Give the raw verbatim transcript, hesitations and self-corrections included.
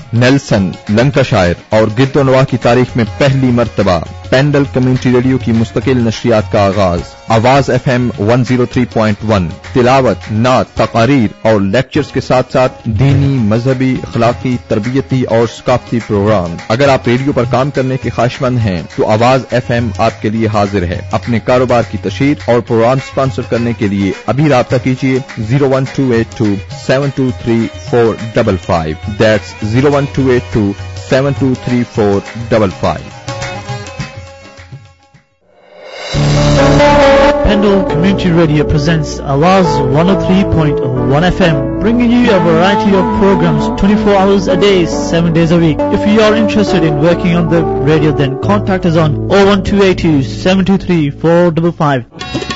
Nelson, Lancashire और गिरदोनवा की तारीख में पहली मर्तबा पेंडल कम्युनिटी रेडियो की मुस्तकिल नशरियात का आगाज। Awaz F M one zero three point one, तिलावत, नात, तकारीर और लेक्चर्स के साथ साथ दीनी, मजहबी, अखलाकी, तरबियती और सकाफती प्रोग्राम। अगर आप रेडियो पर काम करने के ख्वाहिशमंद हैं तो आवाज एफ एम आपके लिए हाजिर है। अपने कारोबार की तशहीर और प्रोग्राम स्पॉन्सर करने के लिए अभी राब्ता कीजिए zero one two eight two seven two three four double five. That's zero one two eight two seven two three four double five. Pendle Community Radio presents Awaz one oh three point one F M, bringing you a variety of programs twenty-four hours a day, seven days a week. If you are interested in working on the radio, then contact us on oh one two eight two seven two three four five five.